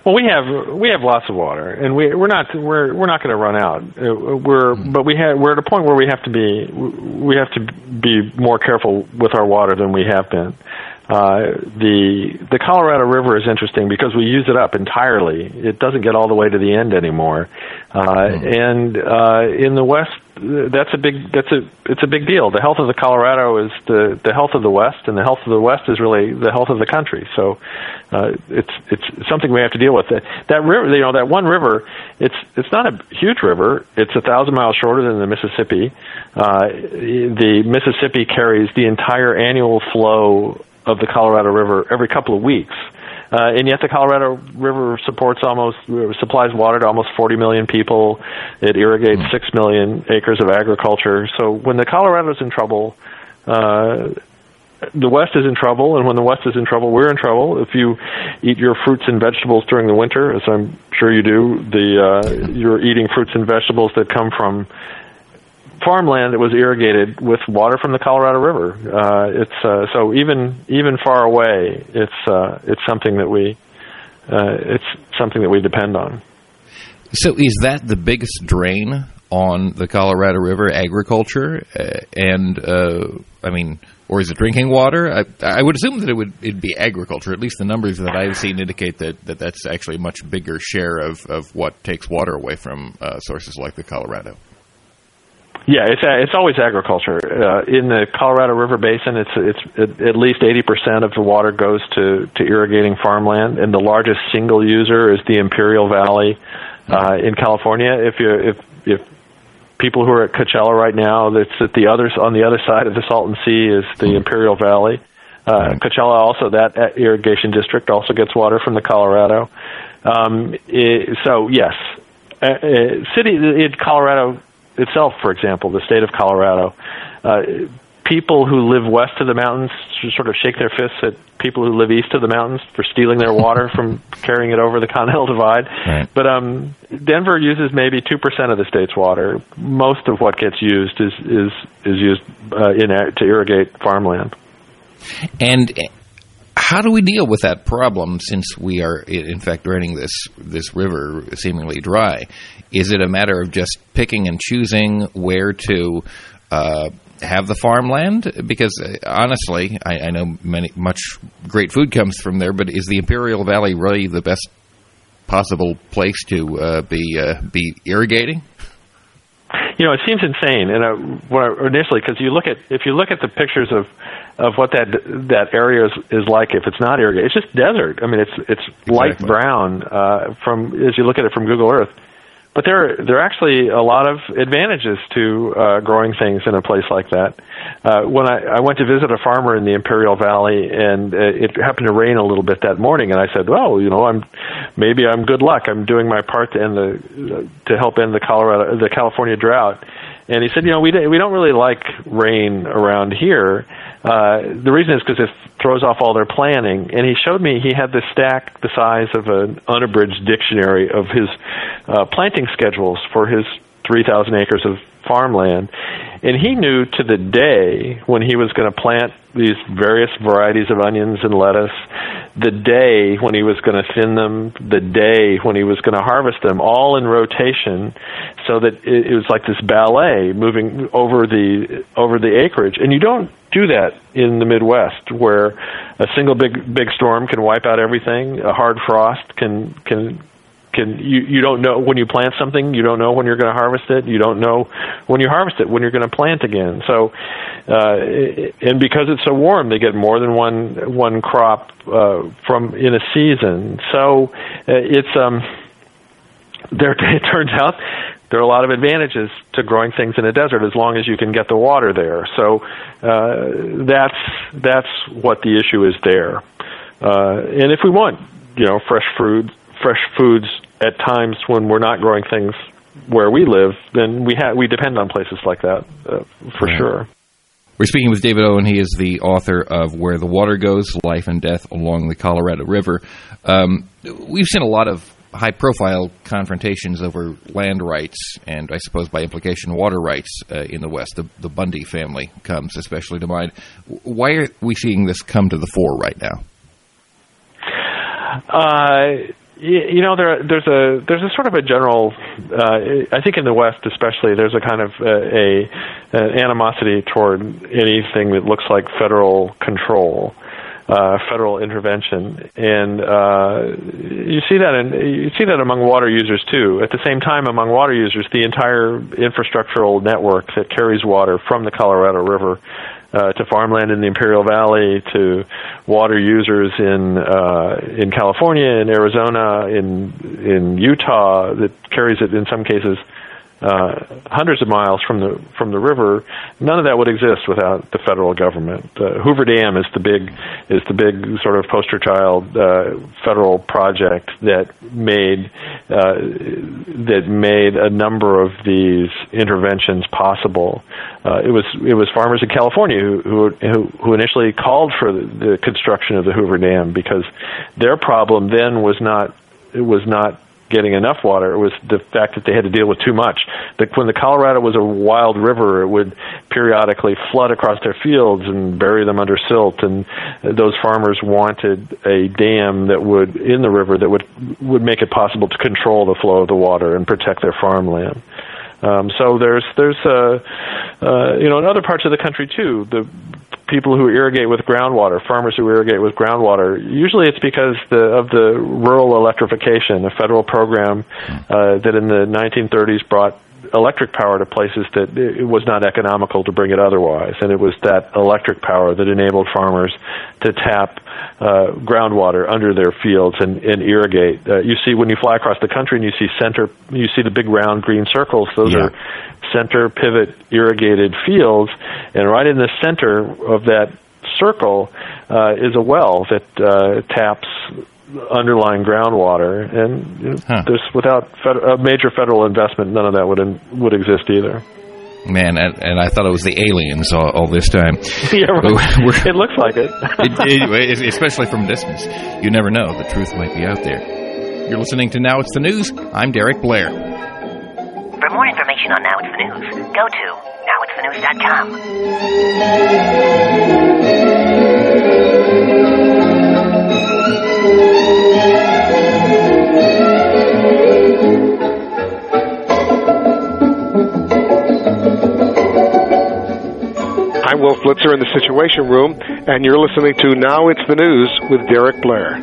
Well, we have we have lots of water, and we we're not we're we're not going to run out. Uh, We're but we have we're at a point where we have to be we have to be more careful with our water than we have been. Uh, the the Colorado River is interesting because we use it up entirely. It doesn't get all the way to the end anymore, uh, and uh, in the West, that's a big that's a it's a big deal. The health of the Colorado is the, the health of the West, and the health of the West is really the health of the country. So uh, it's it's something we have to deal with. That, that river, you know, that one river, it's it's not a huge river. It's a thousand miles shorter than the Mississippi. Uh, the Mississippi carries the entire annual flow of the Colorado River every couple of weeks. Uh, and yet the Colorado River supports almost, supplies water to almost forty million people. It irrigates mm. six million acres of agriculture. So when the Colorado's in trouble, uh, the West is in trouble, and when the West is in trouble, we're in trouble. If you eat your fruits and vegetables during the winter, as I'm sure you do, the uh, you're eating fruits and vegetables that come from farmland that was irrigated with water from the Colorado River. Uh, it's uh, so even even far away, it's uh, it's something that we uh, it's something that we depend on. So, is that the biggest drain on the Colorado River? Agriculture, uh, and uh, I mean, or is it drinking water? I, I would assume that it would it'd be agriculture. At least the numbers that I've seen indicate that, that that's actually a much bigger share of, of what takes water away from uh, sources like the Colorado. Yeah, it's it's always agriculture. Uh, in the Colorado River Basin, it's it's it, at least eighty percent of the water goes to, to irrigating farmland, and the largest single user is the Imperial Valley uh, in California. If you if if people who are at Coachella right now, that's at the other on the other side of the Salton Sea is the Imperial Valley. Uh, Coachella also, that irrigation district also gets water from the Colorado. Um, it, so yes, uh, uh, city in Colorado itself, for example, the state of Colorado, uh, people who live west of the mountains sort of shake their fists at people who live east of the mountains for stealing their water from carrying it over the Continental Divide. Right. But um, Denver uses maybe two percent of the state's water. Most of what gets used is is is used uh, in to irrigate farmland. And how do we deal with that problem since we are, in fact, draining this this river seemingly dry? Is it a matter of just picking and choosing where to uh, have the farmland? Because uh, honestly, I, I know many much great food comes from there, but is the Imperial Valley really the best possible place to uh, be uh, be irrigating? You know, it seems insane, and uh, when I, initially, because you look at if you look at the pictures of of what that that area is, is like, if it's not irrigated, it's just desert. I mean, it's it's exactly. light brown uh, from as you look at it from Google Earth. But there, there are actually a lot of advantages to uh, growing things in a place like that. Uh, when I, I went to visit a farmer in the Imperial Valley, and uh, it happened to rain a little bit that morning, and I said, "Well, you know, I'm maybe I'm good luck. I'm doing my part to end the to help end the Colorado, the California drought." And he said, "You know, we we don't really like rain around here. Uh, the reason is because it throws off all their planning." And he showed me he had this stack the size of an unabridged dictionary of his uh, planting schedules for his three thousand acres of farmland. And he knew to the day when he was going to plant these various varieties of onions and lettuce, the day when he was going to thin them, the day when he was going to harvest them, all in rotation, so that it, it was like this ballet moving over the over the acreage. And you don't do that in the Midwest, where a single big big storm can wipe out everything. A hard frost can can can you you don't know when you plant something, you don't know when you're going to harvest it. You don't know when you harvest it when you're going to plant again. So, uh, and because it's so warm, they get more than one one crop uh, from in a season. So uh, it's um there. It turns out there are a lot of advantages to growing things in a desert as long as you can get the water there. So uh, that's that's what the issue is there. Uh, and if we want, you know, fresh food, fresh foods at times when we're not growing things where we live, then we have we depend on places like that uh, for right. sure. We're speaking with David Owen. He is the author of Where the Water Goes, Life and Death Along the Colorado River. Um, we've seen a lot of high-profile confrontations over land rights and, I suppose, by implication, water rights uh, in the West. The, the Bundy family comes especially to mind. Why are we seeing this come to the fore right now? Uh, You know, there, there's a there's a sort of a general, uh, I think in the West especially, there's a kind of uh, a an animosity toward anything that looks like federal control, uh, federal intervention, and uh, you see that in you see that among water users too. At the same time, among water users, the entire infrastructural network that carries water from the Colorado River Uh, to farmland in the Imperial Valley, to water users in uh, in California, in Arizona, in in Utah, that carries it in some cases uh, hundreds of miles from the from the river. None of that would exist without the federal government. Uh, Hoover Dam is the big is the big sort of poster child uh, federal project that made uh, that made a number of these interventions possible. Uh, it was it was farmers in California who who who initially called for the, the construction of the Hoover Dam, because their problem then was not it was not getting enough water. It was the fact that they had to deal with too much. That when the Colorado was a wild river, it would periodically flood across their fields and bury them under silt, and those farmers wanted a dam that would in the river that would would make it possible to control the flow of the water and protect their farmland. Um, so there's there's uh, uh, you know in other parts of the country too, the people who irrigate with groundwater, farmers who irrigate with groundwater, usually it's because the, of the rural electrification, a federal program uh, that in the nineteen thirties brought electric power to places that it was not economical to bring it otherwise. And it was that electric power that enabled farmers to tap uh, groundwater under their fields and, and irrigate. Uh, you see, when you fly across the country and you see center, you see the big round green circles, those yeah. are center pivot irrigated fields, and right in the center of that circle uh, is a well that uh, taps underlying groundwater, and you know, huh. there's without fed- a major federal investment, none of that would in, would exist either. Man, and, and I thought it was the aliens all, all this time. Yeah, right. It looks like it. it, it. Especially from distance. You never know. The truth might be out there. You're listening to Now It's the News. I'm Derek Blair. For more information on Now It's the News, go to now it's the news dot com. I'm Will Flitzer in the Situation Room, and you're listening to Now It's the News with Derek Blair.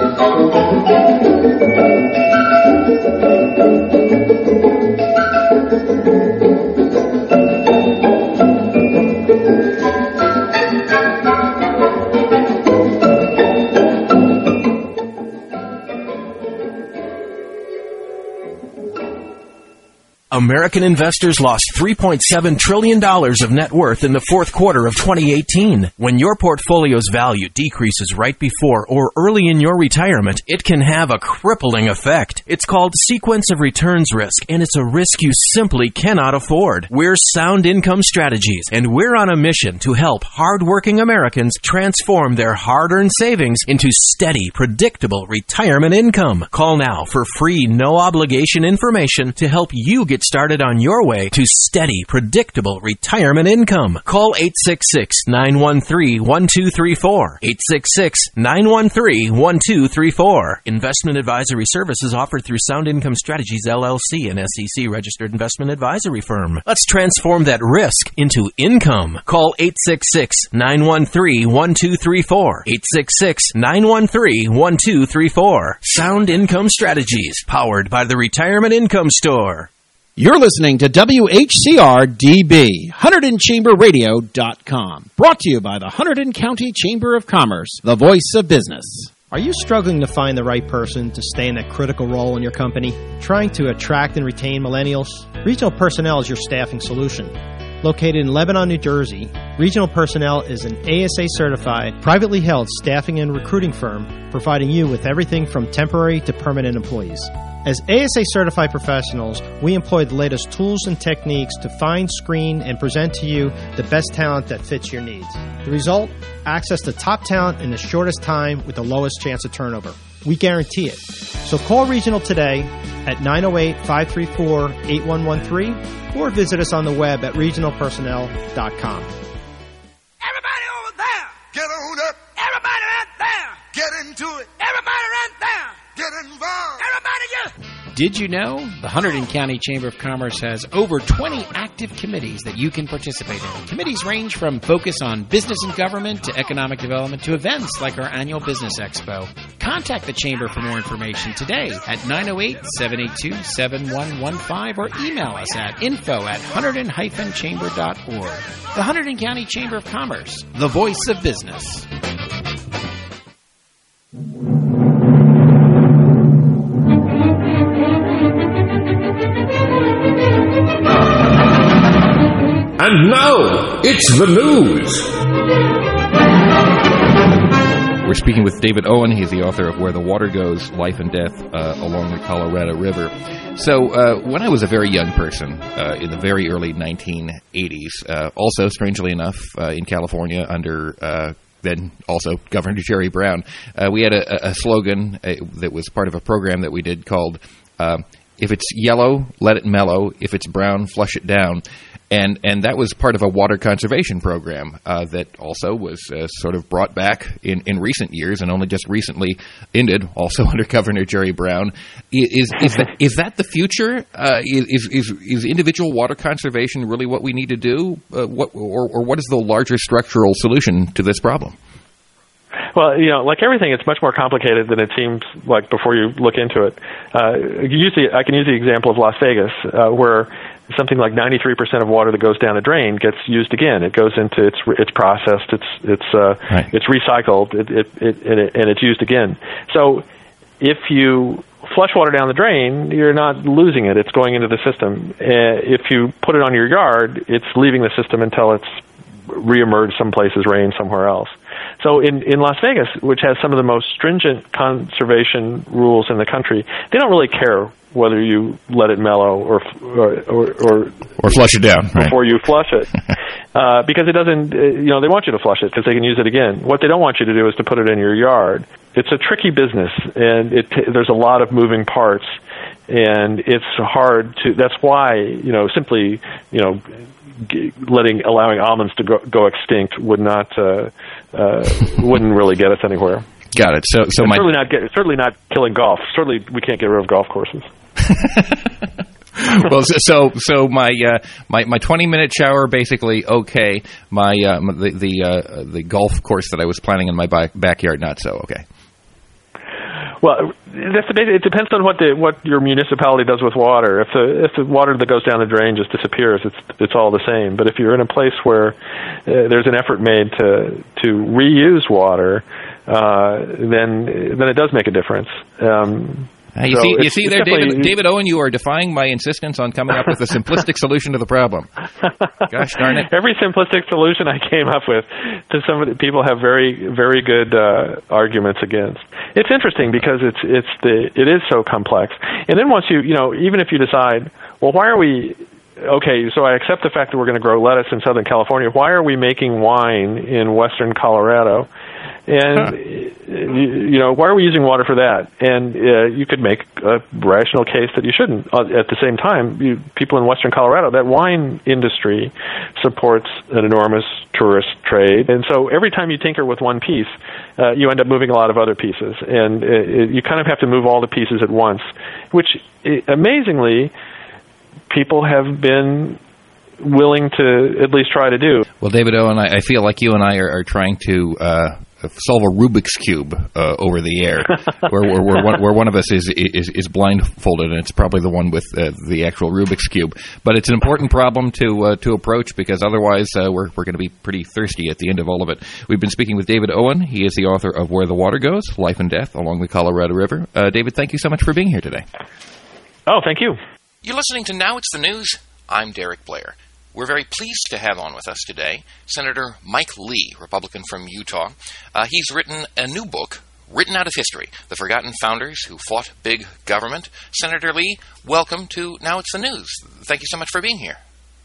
American investors lost three point seven trillion dollars of net worth in the fourth quarter of twenty eighteen. When your portfolio's value decreases right before or early in your retirement, it can have a crippling effect. It's called sequence of returns risk, and it's a risk you simply cannot afford. We're Sound Income Strategies, and we're on a mission to help hardworking Americans transform their hard-earned savings into steady, predictable retirement income. Call now for free, no-obligation information to help you get started on your way to steady, predictable retirement income. Call eight six six, nine one three, one two three four. eight six six, nine one three, one two three four. Investment advisory services offered through Sound Income Strategies, L L C, an S E C-registered investment advisory firm. Let's transform that risk into income. Call eight six six, nine one three, one two three four. eight six six, nine one three, one two three four. Sound Income Strategies, powered by the Retirement Income Store. You're listening to W H C R D B, Hunterdon Chamber Radio dot com. Brought to you by the Hunterdon County Chamber of Commerce, the voice of business. Are you struggling to find the right person to stay in that critical role in your company? Trying to attract and retain millennials? Regional Personnel is your staffing solution. Located in Lebanon, New Jersey, Regional Personnel is an A S A-certified, privately held staffing and recruiting firm, providing you with everything from temporary to permanent employees. As A S A-certified professionals, we employ the latest tools and techniques to find, screen, and present to you the best talent that fits your needs. The result? Access to top talent in the shortest time with the lowest chance of turnover. We guarantee it. So call Regional today at nine oh eight, five three four, eight one one three or visit us on the web at regional personnel dot com. Everybody over there, get on up. Everybody right there, get into it. Everybody right there, get involved. Did you know? The Hunterdon County Chamber of Commerce has over twenty active committees that you can participate in. Committees range from focus on business and government to economic development to events like our annual Business Expo. Contact the Chamber for more information today at nine oh eight, seven eight two, seven one one five or email us at info at hunterdon dash chamber dot org. The Hunterdon County Chamber of Commerce, the voice of business. And now, it's the news. We're speaking with David Owen. He's the author of Where the Water Goes, Life and Death uh, Along the Colorado River. So uh, when I was a very young person uh, in the very early nineteen eighties, uh, also, strangely enough, uh, in California under uh, then also Governor Jerry Brown, uh, we had a, a slogan uh, that was part of a program that we did called uh, If It's Yellow, Let It Mellow. If It's Brown, Flush It Down. And and that was part of a water conservation program uh, that also was uh, sort of brought back in, in recent years and only just recently ended, also under Governor Jerry Brown. Is is that is that the future? Uh, is is is individual water conservation really what we need to do? Uh, what or, or what is the larger structural solution to this problem? Well, you know, like everything, it's much more complicated than it seems like before you look into it. Uh, use the, I can use the example of Las Vegas, uh, where something like ninety-three percent of water that goes down a drain gets used again. It goes into it's it's processed, it's it's uh, right. it's recycled, it, it, it, and, it, and it's used again. So if you flush water down the drain, you're not losing it; it's going into the system. Uh, if you put it on your yard, it's leaving the system until it's reemerged someplace as rain somewhere else. So in, in Las Vegas, which has some of the most stringent conservation rules in the country, they don't really care whether you let it mellow or or or, or, or flush it down before right. you flush it, uh, because it doesn't. You know, they want you to flush it because they can use it again. What they don't want you to do is to put it in your yard. It's a tricky business, and it there's a lot of moving parts, and it's hard to. That's why you know simply you know. letting allowing almonds to go, go extinct would not uh, uh, wouldn't really get us anywhere. Got it. So, so my certainly not get, certainly not killing golf. Certainly, we can't get rid of golf courses. Well, so so my uh, my my twenty minute shower basically okay. My uh, the the uh, the golf course that I was planning in my back, backyard not so okay. Well, that's the, it depends on what the what your municipality does with water. If the if the water that goes down the drain just disappears, it's it's all the same. But if you're in a place where uh, there's an effort made to to reuse water, uh, then then it does make a difference. Um, Uh, you so see, you see there, David, David Owen, you are defying my insistence on coming up with a simplistic solution to the problem. Gosh darn it. Every simplistic solution I came up with, to some of the people have very, very good uh, arguments against. It's interesting because it's it's the it is so complex. And then once you, you know, even if you decide, well, why are we, okay, so I accept the fact that we're going to grow lettuce in Southern California. Why are we making wine in Western Colorado? And, huh. you, you know, why are we using water for that? And uh, you could make a rational case that you shouldn't. Uh, at the same time, you, people in Western Colorado, that wine industry supports an enormous tourist trade. And so every time you tinker with one piece, uh, you end up moving a lot of other pieces. And uh, you kind of have to move all the pieces at once, which, uh, amazingly, people have been willing to at least try to do. Well, David Owen, I, I feel like you and I are, are trying to uh, solve a Rubik's Cube uh, over the air, where, where, where, one, where one of us is, is, is blindfolded, and it's probably the one with uh, the actual Rubik's Cube. But it's an important problem to uh, to approach, because otherwise uh, we're, we're going to be pretty thirsty at the end of all of it. We've been speaking with David Owen. He is the author of Where the Water Goes, Life and Death Along the Colorado River. Uh, David, thank you so much for being here today. Oh, thank you. You're listening to Now It's the News. I'm Derek Blair. We're very pleased to have on with us today Senator Mike Lee, Republican from Utah. Uh, he's written a new book, Written Out of History, The Forgotten Founders Who Fought Big Government. Senator Lee, welcome to Now It's the News. Thank you so much for being here.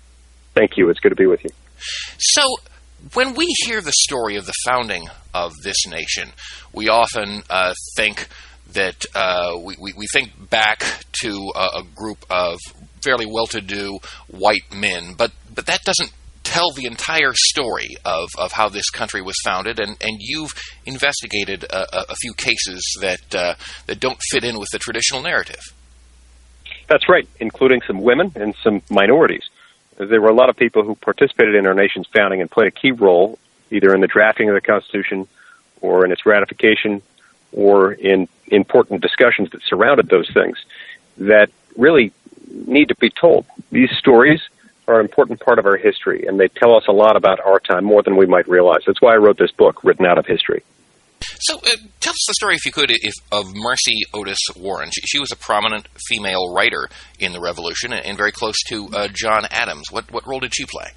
Thank you. It's good to be with you. So, when we hear the story of the founding of this nation, we often uh, think that uh, we, we, we think back to a, a group of fairly well-to-do white men, but but that doesn't tell the entire story of, of how this country was founded, and, and you've investigated a, a few cases that uh, that don't fit in with the traditional narrative. That's right, including some women and some minorities. There were a lot of people who participated in our nation's founding and played a key role either in the drafting of the Constitution or in its ratification or in important discussions that surrounded those things that really need to be told. These stories are an important part of our history, and they tell us a lot about our time, more than we might realize. That's why I wrote this book, Written Out of History. So uh, tell us the story, if you could, if, of Mercy Otis Warren. She, she was a prominent female writer in the Revolution and, and very close to uh, John Adams. What, what role did she play?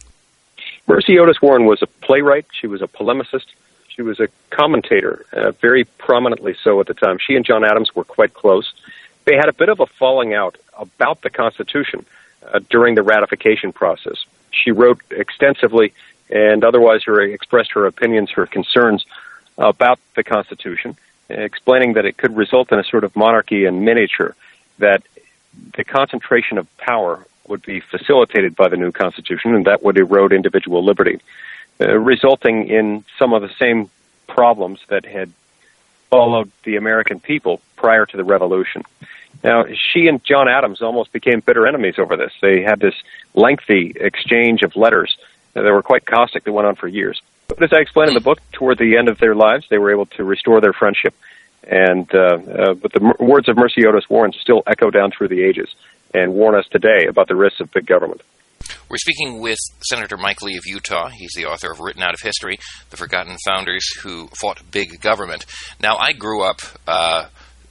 Mercy Otis Warren was a playwright. She was a polemicist. She was a commentator, uh, very prominently so at the time. She and John Adams were quite close. They had a bit of a falling out about the Constitution uh, during the ratification process. She wrote extensively and otherwise her, expressed her opinions, her concerns about the Constitution, explaining that it could result in a sort of monarchy in miniature, that the concentration of power would be facilitated by the new Constitution, and that would erode individual liberty, uh, resulting in some of the same problems that had followed the American people prior to the Revolution. Now, she and John Adams almost became bitter enemies over this. They had this lengthy exchange of letters that were quite caustic that went on for years. But as I explain in the book, toward the end of their lives, they were able to restore their friendship. And uh, uh, but the m- words of Mercy Otis Warren still echo down through the ages and warn us today about the risks of big government. We're speaking with Senator Mike Lee of Utah. He's the author of Written Out of History, The Forgotten Founders Who Fought Big Government. Now, I grew up uh,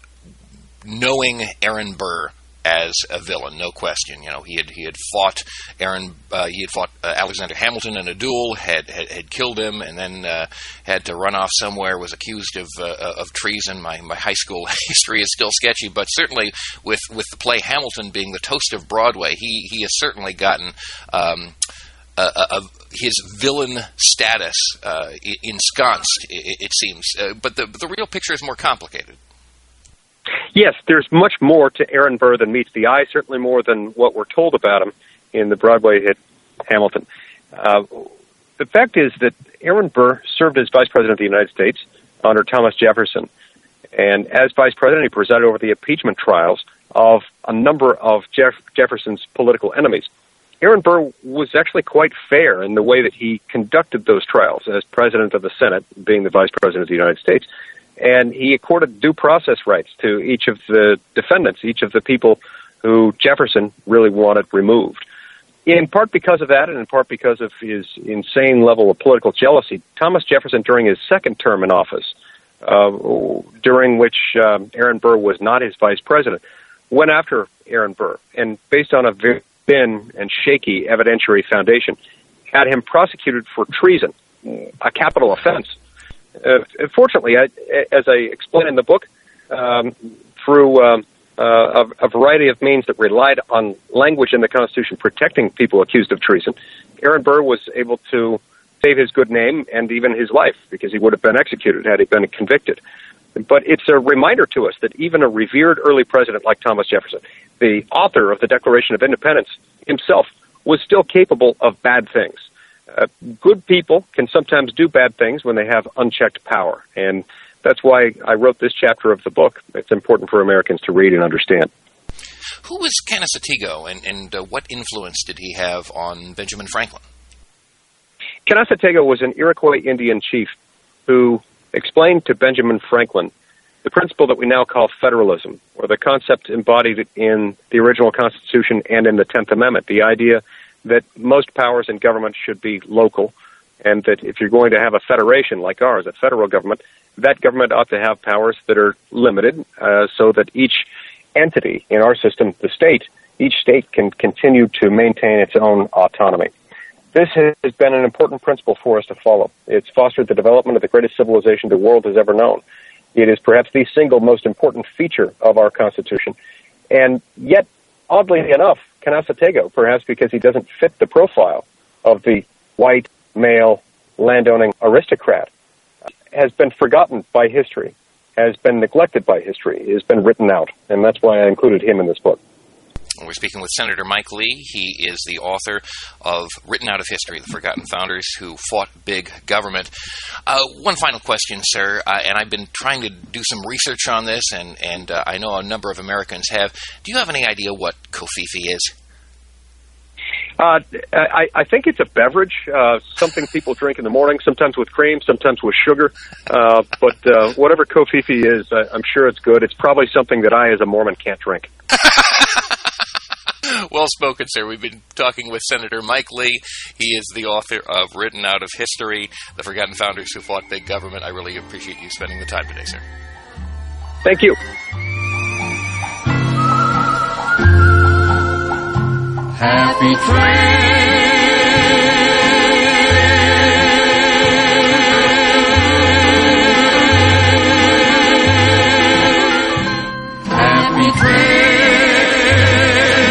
knowing Aaron Burr as a villain, no question. You know, he had he had fought Aaron, uh, he had fought uh, Alexander Hamilton in a duel, had had, had killed him, and then uh, had to run off somewhere. Was accused of uh, of treason. My my high school history is still sketchy, but certainly with with the play Hamilton being the toast of Broadway, he he has certainly gotten Um, Uh, uh, his villain status uh, ensconced, it, it seems. Uh, but the the real picture is more complicated. Yes, there's much more to Aaron Burr than meets the eye, certainly more than what we're told about him in the Broadway hit Hamilton. Uh, the fact is that Aaron Burr served as Vice President of the United States under Thomas Jefferson. And as Vice President, he presided over the impeachment trials of a number of Jeff- Jefferson's political enemies. Aaron Burr was actually quite fair in the way that he conducted those trials as President of the Senate, being the Vice President of the United States. And he accorded due process rights to each of the defendants, each of the people who Jefferson really wanted removed. In part because of that, and in part because of his insane level of political jealousy, Thomas Jefferson, during his second term in office, uh, during which um, Aaron Burr was not his vice president, went after Aaron Burr, and based on a very thin and shaky evidentiary foundation, had him prosecuted for treason, a capital offense. Uh, fortunately, I, as I explain in the book, um, through um, uh, a, a variety of means that relied on language in the Constitution protecting people accused of treason, Aaron Burr was able to save his good name and even his life, because he would have been executed had he been convicted. But it's a reminder to us that even a revered early president like Thomas Jefferson, the author of the Declaration of Independence himself, was still capable of bad things. Uh, good people can sometimes do bad things when they have unchecked power, and that's why I wrote this chapter of the book. It's important for Americans to read and understand. Who was Canasatego, and, and uh, what influence did he have on Benjamin Franklin? Canasatego was an Iroquois Indian chief who explained to Benjamin Franklin the principle that we now call federalism, or the concept embodied in the original Constitution and in the tenth Amendment, the idea that most powers in government should be local, and that if you're going to have a federation like ours, a federal government, that government ought to have powers that are limited, uh, so that each entity in our system, the state, each state can continue to maintain its own autonomy. This has been an important principle for us to follow. It's fostered the development of the greatest civilization the world has ever known. It is perhaps the single most important feature of our Constitution. And yet, oddly enough, Canasatego, perhaps because he doesn't fit the profile of the white, male, landowning aristocrat, has been forgotten by history, has been neglected by history, has been written out, and that's why I included him in this book. We're speaking with Senator Mike Lee. He is the author of Written Out of History, The Forgotten Founders Who Fought Big Government. Uh, one final question, sir, uh, and I've been trying to do some research on this, and, and uh, I know a number of Americans have. Do you have any idea what Covfefe is? Uh, I, I think it's a beverage, uh, something people drink in the morning, sometimes with cream, sometimes with sugar. Uh, but uh, whatever Covfefe is, I, I'm sure it's good. It's probably something that I, as a Mormon, can't drink. Well spoken, sir. We've been talking with Senator Mike Lee. He is the author of Written Out of History, The Forgotten Founders Who Fought Big Government. I really appreciate you spending the time today, sir. Thank you. Happy trail.